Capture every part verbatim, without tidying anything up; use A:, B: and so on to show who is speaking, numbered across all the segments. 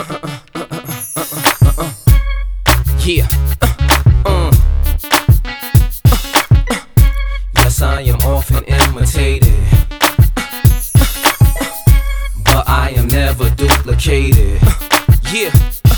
A: Yeah. Uh, uh, yes, I am often imitated, but I am never duplicated. Yeah.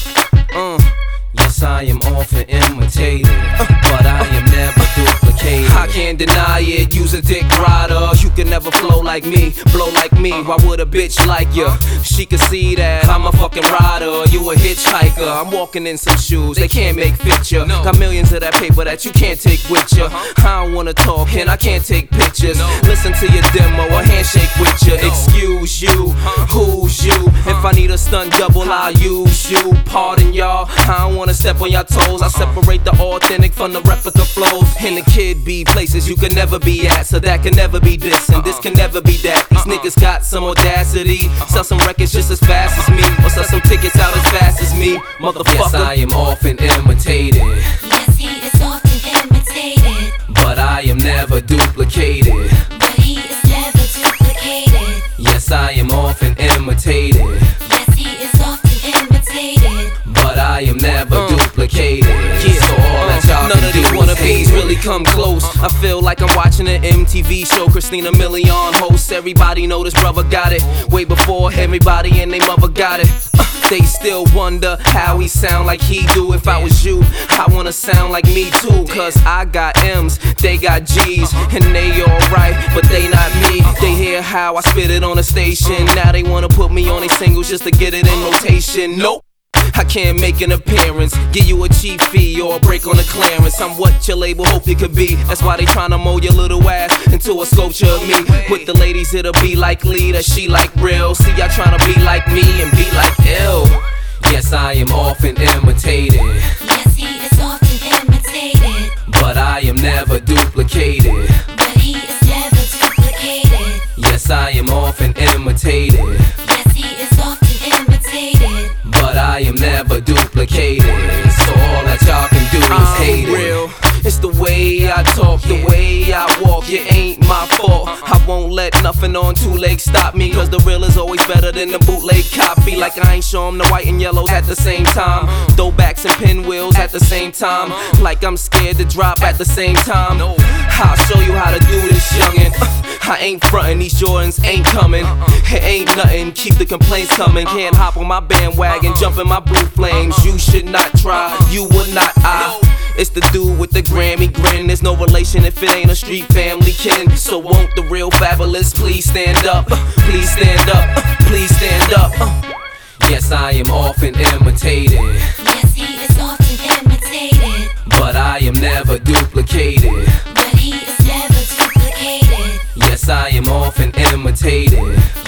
A: Uh, yes, I am often imitated, but I am never duplicated. I can't deny it, use a dick rider. You can never flow like me, blow like me. Why would a bitch like you? She can see that I'm a fucking rider. You a hitchhiker, I'm walking in some shoes they can't make fit you. Got millions of that paper that you can't take with you. I don't wanna talk and I can't take pictures. Listen to your demo, a handshake with you. Excuse you, who's you? If I need a stunt double, I'll use you. Pardon y'all, I don't wanna step on your toes. I separate the authentic from the replica flows. And the kid be places you can never be at, so that can never be this and this can never be that. These niggas got some audacity, sell some records just as fast as me, or sell some tickets out as fast as me, motherfucker. Yes, I am often imitated.
B: Yes, he is often imitated,
A: but I am never duplicated.
B: but he is never duplicated.
A: Yes, I am often imitated.
B: Yes, he is often imitated,
A: but I am never uh, duplicated. Yeah, so all that y'all
C: none
A: can
C: of
A: do
C: these
A: is
C: wannabes
A: hate
C: really come close. I feel like I'm watching an M T V show. Christina Milian hosts. Everybody know this brother got it way before everybody and they mother got it. Uh, they still wonder how he sound like he do. If I was you, I wanna sound like me too. Cause I got M's, they got G's, and they alright, but they not me. They hear how I spit it on the station. Now they wanna put me on their singles just to get it in rotation. Nope, I can't make an appearance, give you a cheap fee or a break on the clearance. I'm what your label hope you could be. That's why they tryna mold your little ass into a sculpture of me. With the ladies it'll be likely that she like real. See, y'all tryna be like me and be like ill.
A: Yes, I am often imitated.
B: yes, he is often imitated,
A: but I am never duplicated.
B: but he is never duplicated.
A: Yes, I am often imitated.
B: Yes, he is often imitated,
A: but I am never duplicated. So all that y'all can do is hate
C: I'm
A: it.
C: real. It's the way I talk, the way I walk. It ain't my fault. I won't let nothing on two legs stop me, cause the real is always better than the bootleg copy. Like I ain't show 'em the white and yellows at the same time, throwbacks and pinwheels at the same time. Like I'm scared to drop at the same time. I'll show you how to do this, youngin'. I ain't frontin', these Jordans ain't coming. It ain't nothing, keep the complaints coming. Can't hop on my bandwagon, jump in my blue flames. You should not try, you would not I. It's the dude with the Grammy grin. There's no relation if it ain't a street family kin. So won't the real fabulous please stand up? Please stand up, please stand up.
A: Yes, I am often imitated.
B: yes, he is often imitated,
A: but I am never duplicated.
B: but he is never duplicated.
A: Yes, I am often imitated.